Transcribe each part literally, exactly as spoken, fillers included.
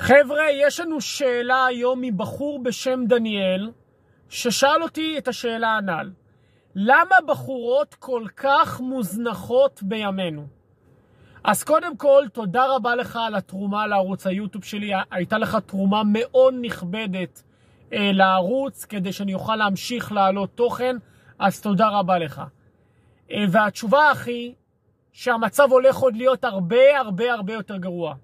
חבר'ה, יש לנו שאלה היום מבחור בשם דניאל, ששאל אותי את השאלה הנ"ל. למה בחורות כל כך מוזנחות בימינו? אז קודם כל, תודה רבה לך על התרומה לערוץ היוטיוב שלי. הייתה לך תרומה מאוד נכבדת אה, לערוץ, כדי שאני אוכל להמשיך לעלות תוכן, אז תודה רבה לך. אה, והתשובה הכי, שהמצב הולך עוד להיות הרבה הרבה הרבה יותר גרוע.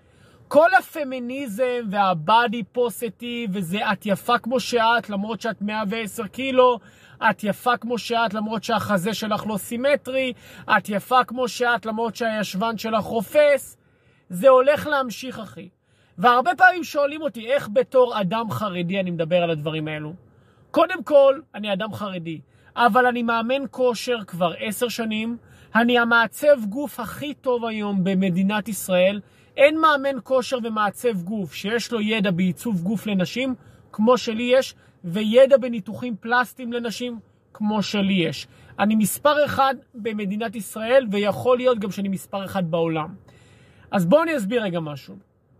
כל הפמיניזם והבאדי פוסטי, וזה את יפה כמו שאת, למרות שאת מאה ועשר קילו, את יפה כמו שאת, למרות שהחזה שלך לא סימטרי, את יפה כמו שאת, למרות שהישבן שלך רופס, זה הולך להמשיך, אחי. והרבה פעמים שואלים אותי, איך בתור אדם חרדי אני מדבר על הדברים האלו? קודם כל, אני אדם חרדי, אבל אני מאמן כושר כבר עשר שנים, אני המעצב גוף הכי טוב היום במדינת ישראל. אין מאמן כושר ומעצב גוף שיש לו ידע בעיצוב גוף לנשים כמו שלי יש, וידע בניתוחים פלסטיים לנשים כמו שלי יש. אני מספר אחד במדינת ישראל, ויכול להיות גם שאני מספר אחד בעולם. אז בואו אני אסביר רגע משהו.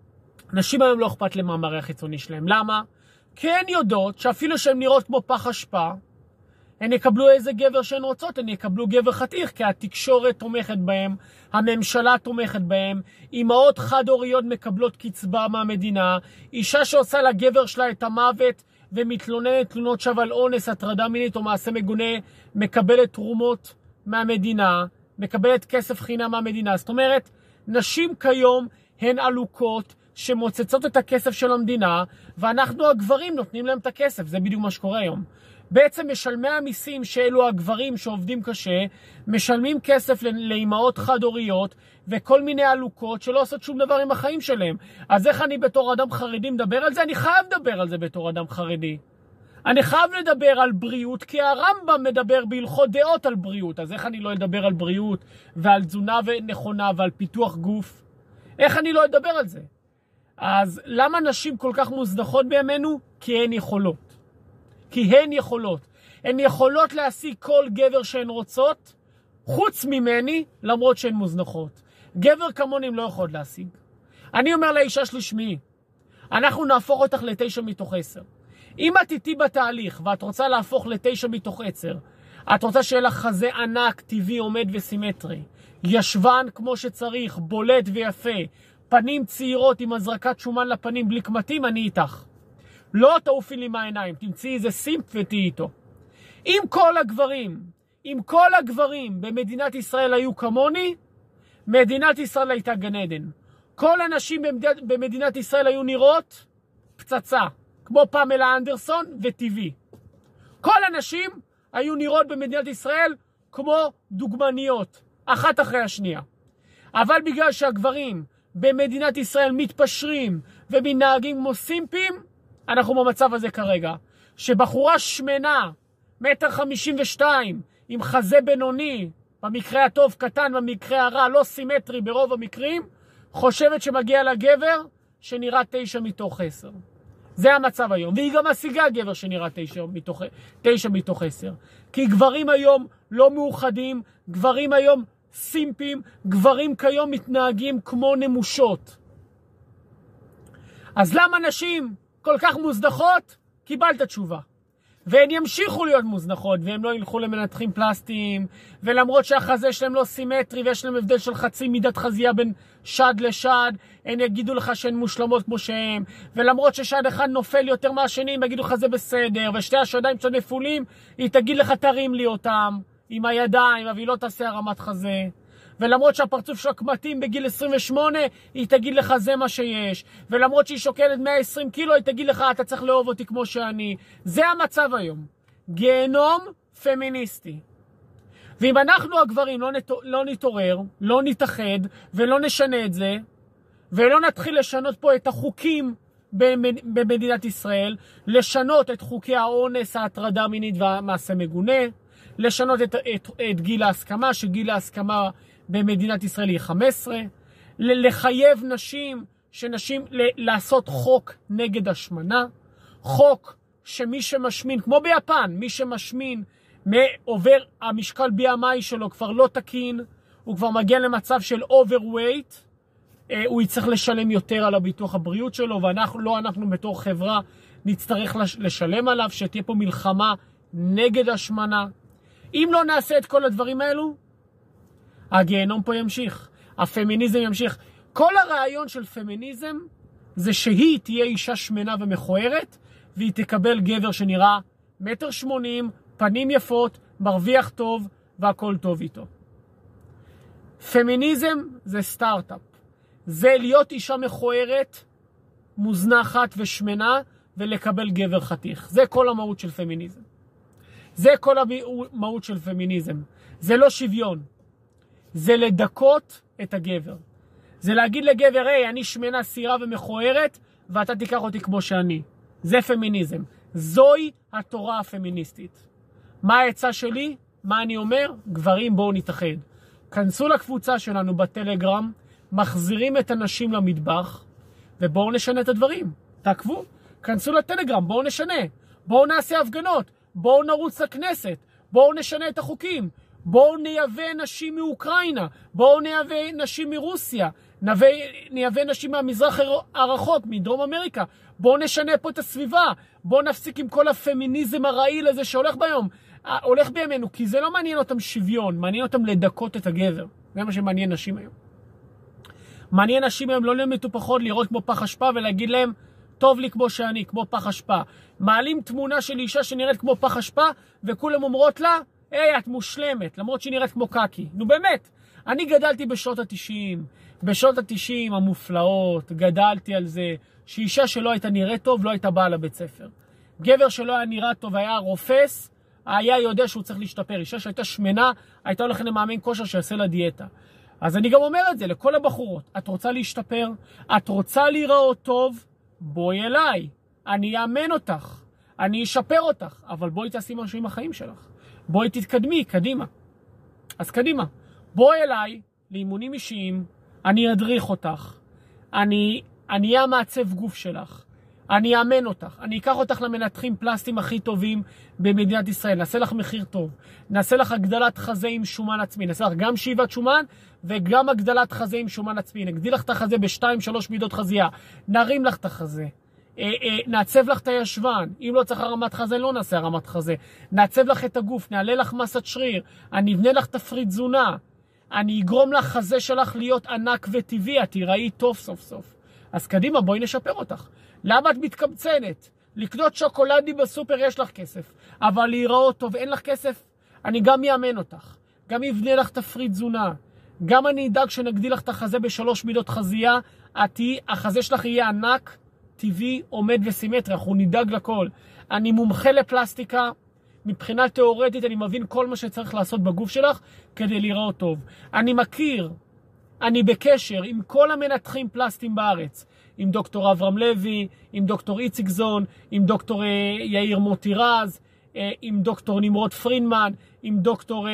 נשים היום לא אכפת למאמרי החיצוני שלהם. למה? כי הן יודעות שאפילו שהן נראות כמו פח אשפה, הן יקבלו איזה גבר שהן רוצות, הן יקבלו גבר חתיך, כי התקשורת תומכת בהם, הממשלה תומכת בהם, אמהות חד-הוריות מקבלות קצבה מהמדינה, אישה שעושה לגבר שלה את המוות ומתלוננת תלונות שווא על אונס, הטרדה מינית או מעשה מגונה, מקבלת תרומות מהמדינה, מקבלת כסף חינם מהמדינה. זאת אומרת, נשים כיום הן עלוקות שמוצצות את הכסף של המדינה, ואנחנו הגברים נותנים להם את הכסף. זה בדיוק מה שקורה היום. בעצם משלמי המיסים, שאלו הגברים שעובדים קשה, משלמים כסף לאימהות חד-הוריות וכל מיני עלוקות שלא עושות שום דבר עם החיים שלהם. אז איך אני בתור אדם חרדי מדבר על זה? אני חייב לדבר על זה בתור אדם חרדי. אני חייב לדבר על בריאות, כי הרמב"ם מדבר בהלכות דעות על בריאות. אז איך אני לא אדבר על בריאות ועל תזונה נכונה ועל פיתוח גוף? איך אני לא אדבר על זה? אז למה נשים כל כך מוזנחות בימינו? כי הן יכולות. כי הן יכולות. הן יכולות להשיג כל גבר שהן רוצות, חוץ ממני, למרות שהן מוזנחות. גבר כמוני הן לא יכולות להשיג. אני אומר לאישה שלי, שמי, אנחנו נהפוך אותך לתשע מתוך עשר. אם את איתי בתהליך, ואת רוצה להפוך לתשע מתוך עשר, את רוצה שיהיה לך חזה ענק, טבעי, עומד וסימטרי, ישבן כמו שצריך, בולט ויפה, פנים צעירות עם הזרקת שומן לפנים בלי קמטים, אני איתך. לא תעופי לי מהעיניים, תמצאי איזה סימפ ותהי איתו. אם כל הגברים, אם כל הגברים במדינת ישראל היו כמוני, מדינת ישראל הייתה גן עדן. כל הנשים במדינת, במדינת ישראל היו נראות פצצה, כמו פמלה אנדרסון וטבעי. כל הנשים היו נראות במדינת ישראל כמו דוגמניות, אחת אחרי השנייה. אבל בגלל שהגברים במדינת ישראל מתפשרים ומנהגים כמו סימפים, אנחנו במצב הזה כרגע, שבחורה שמנה, מטר חמישים ושתיים, עם חזה בינוני, במקרה הטוב קטן, במקרה הרע, לא סימטרי ברוב המקרים, חושבת שמגיע לה גבר שנראה תשע מתוך עשר. זה המצב היום. והיא גם משיגה גבר שנראה תשע מתוך, תשע מתוך עשר. כי גברים היום לא מאוחדים, גברים היום סימפים, גברים כיום מתנהגים כמו נמושות. אז למה נשים כל כך מוזנחות? קיבלת תשובה. והן ימשיכו להיות מוזנחות, והם לא ילכו למנתחים פלסטיים, ולמרות שהחזה שלהם לא סימטרי, ויש להם הבדל של חצי מידת חזייה בין שד לשד, הן יגידו לך שהן מושלמות כמו שהן, ולמרות ששד אחד נופל יותר מהשני, הם יגידו לך זה בסדר, ושתי השדיים שלהם נפולים, היא תגיד לך תרים לי אותם, עם הידיים, אבל היא לא תעשה הרמת חזה. ולמרות שהפרצוף שלו קמטים בגיל עשרים ושמונה, היא תגיד לך זה מה שיש. ולמרות שהיא שוקלת מאה ועשרים קילו, היא תגיד לך אתה צריך לאהוב אותי כמו שאני. זה המצב היום. גיהנום פמיניסטי. ואם אנחנו הגברים לא, נת... לא נתעורר, לא נתאחד ולא נשנה את זה, ולא נתחיל לשנות פה את החוקים במדינת ישראל, לשנות את חוקי האונס, ההטרדה מינית והמעשה מגונה, לשנות את, את, את גיל ההסכמה, שגיל ההסכמה במדינת ישראל היא חמש עשרה, לחייב נשים, שנשים לעשות חוק נגד השמנה, חוק שמי שמשמין, כמו ביפן, מי שמשמין עובר המשקל בי אם איי שלו כבר לא תקין, הוא כבר מגיע למצב של overweight, הוא יצטרך לשלם יותר על הביטוח הבריאות שלו, ואנחנו, לא אנחנו בתור חברה נצטרך לשלם עליו, שתהיה פה מלחמה נגד השמנה. אם לא נעשה את כל הדברים האלו, הגיהנום פה ימשיך, הפמיניזם ימשיך. כל הרעיון של פמיניזם זה שהיא תהיה אישה שמנה ומכוערת, והיא תקבל גבר שנראה מטר שמונים, פנים יפות, מרוויח טוב, והכל טוב איתו. פמיניזם זה סטארט-אפ. זה להיות אישה מכוערת, מוזנחת ושמנה, ולקבל גבר חתיך. זה כל המהות של פמיניזם. זה כל המהות של פמיניזם. זה לא שוויון. זה לדקות את הגבר. זה להגיד לגבר, היי, אני שמנה, סירה ומכוערת, ואתה תיקח אותי כמו שאני. זה פמיניזם. זוהי התורה הפמיניסטית. מה העצה שלי? מה אני אומר? גברים, בואו נתאחד. כנסו לקבוצה שלנו בטלגרם, מחזירים את הנשים למטבח, ובואו נשנה את הדברים. תעקבו. כנסו לטלגרם, בואו נשנה. בואו נעשה הפגנות. בואו נרוץ לכנסת. בואו נשנה את החוקים. בואו נייבא נשים מאוקראינה. בואו נייבא נשים מרוסיה. נייבא נשים מהמזרח הרחוק, מדרום אמריקה. בואו נשנה פה את הסביבה. בואו נפסיק עם כל הפמיניזם הרעיל הזה שהולך ביום. הולך בימינו, כי זה לא מעניין אותם שוויון. מעניין אותם לדקות את הגבר. זה מה שמעניין נשים היום. מעניין נשים היום לא למטופחות לראות כמו פח אשפה ולהגיד להם, טוב לי כמו שאני, כמו פח אשפה. מעלים תמונה של אישה שנראית כמו פח אשפה, וכולם אומרות לה, היי, את מושלמת, למרות שהיא נראית כמו קקי. נו באמת, אני גדלתי בשנות ה-תשעים, בשנות ה-תשעים המופלאות, גדלתי על זה, שאישה שלא הייתה נראית טוב, לא הייתה באה לבית ספר. גבר שלא היה נראה טוב, היה רופס, היה יודע שהוא צריך להשתפר. אישה שהייתה שמנה, הייתה הולכת למאמן כושר שיעשה לה דיאטה. אז אני גם אומר את זה לכל הבחורות, את רוצה להשתפר, את רוצה להיראות טוב, בואי אליי, אני אאמן אותך, אני אשפר אותך, אבל בואי תעשי משהו עם החיים שלך. בואי תתקדמי, קדימה. אז קדימה, בואי אליי לאימונים אישיים, אני אדריך אותך, אני אהיה המעצב גוף שלך, אני אאמן אותך, אני אקח אותך למנתחים פלסטיים הכי טובים במדינת ישראל, נעשה לך מחיר טוב, נעשה לך הגדלת חזה עם שומן עצמי, נעשה לך גם שאיבת שומן וגם הגדלת חזה עם שומן עצמי, נגדיל לך את החזה בשתיים שלוש מידות חזייה, נרים לך את החזה, אה, אה, נעצב לך את הישבן, אם לא צריך הרמת חזה לא נעשה הרמת חזה, נעצב לך את הגוף, נעלה לך מסת שריר, אני אבנה לך תפריט תזונה, אני אגרום לך חזה שלך להיות ענק וטבעי, את תיראי טוב סוף סוף. אז קדימה, בואי נשפר אותך. למה את מתקמצנת? לקנות שוקולדי בסופר יש לך כסף, אבל להיראות טוב אין לך כסף? אני גם יאמן אותך, גם יבנה לך תפריט תזונה, גם אני אדאג שנגדיל לך את החזה בשלוש מידות חזייה, עתי, החזה שלך יהיה ענק, טבעי, עומד וסימטרי, אנחנו נדאג לכל. אני מומחה לפלסטיקה, מבחינה תיאורטית אני מבין כל מה שצריך לעשות בגוף שלך כדי להיראות טוב. אני מכיר, אני בקשר עם כל המנתחים פלסטיים בארץ, עם דוקטור אברהם לוי, עם דוקטור איציק זון, עם דוקטור יאיר מוטי רז, עם דוקטור נמרוד פרינמן, עם דוקטור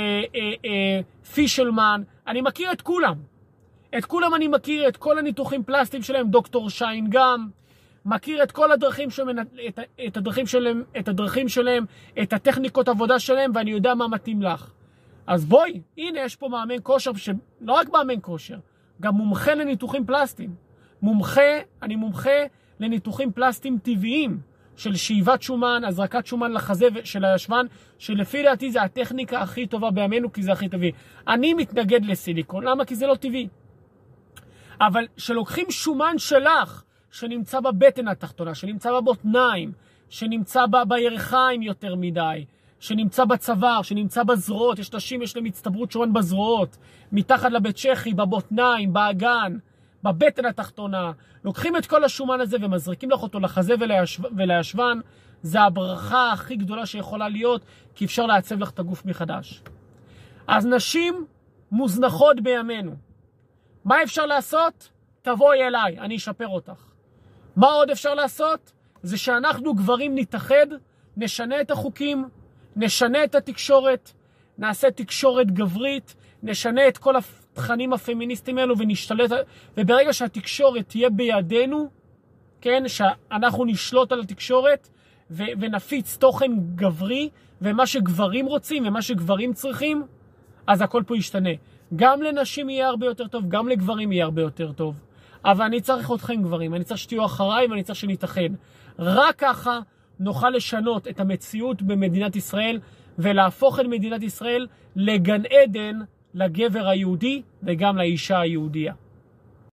פישלמן, אני מכיר את כולם. את כולם אני מכיר, את כל הניתוחים פלסטיים שלהם, דוקטור שיין גם, מכיר את כל הדרכים שלהם, את, את הדרכים שלהם, את הדרכים שלהם, את הטכניקות עבודה שלהם, ואני יודע מה מתאים לך. אז בואי, הנה יש פה מאמן כושר, לא רק מאמן כושר, גם מומחה לניתוחים פלסטיים. מומחה, אני מומחה לניתוחים פלסטיים טבעיים, של שאיבת שומן, הזרקת שומן לחזה של הישבן, שלפי דעתי זה הטכניקה הכי טובה בימינו, כי זה הכי טבעי. אני מתנגד לסיליקון, למה? כי זה לא טבעי. אבל שלוקחים שומן שלך, שנמצא בבטן התחתונה, שנמצא בבוטניים, שנמצא ב- בירכיים יותר מדי, שנמצא בצוואר, שנמצא בזרועות, יש נשים, יש להם הצטברות שומן בזרועות, מתחת לבית צ'כי, בבוטניים, באגן, בבטן התחתונה, לוקחים את כל השומן הזה ומזריקים לך אותו לחזה ולישב... ולישבן, זה הברכה הכי גדולה שיכולה להיות, כי אפשר לעצב לך את הגוף מחדש. אז נשים מוזנחות בימינו. מה אפשר לעשות? תבואי אליי, אני אשפר אותך. מה עוד אפשר לעשות? זה שאנחנו גברים נתאחד, נשנה את החוקים, נשנה את התקשורת, נעשה תקשורת גברית, נשנה את כל התכנים הפמיניסטיים האלו ונשתלט, וברגע שהתקשורת תהיה בידינו, כן, שאנחנו נשלוט על התקשורת ו- ונפיץ תוכן גברי, ומה שגברים רוצים ומה שגברים צריכים, אז הכל פה ישתנה. גם לנשים יהיה הרבה יותר טוב, גם לגברים יהיה הרבה יותר טוב. אבל אני צריך אתכם גברים, אני צריך שתהיו אחריי ואני צריך שנתאחד. רק ככה נוכל לשנות את המציאות במדינת ישראל ולהפוך את מדינת ישראל לגן עדן לגבר היהודי וגם לאישה היהודייה.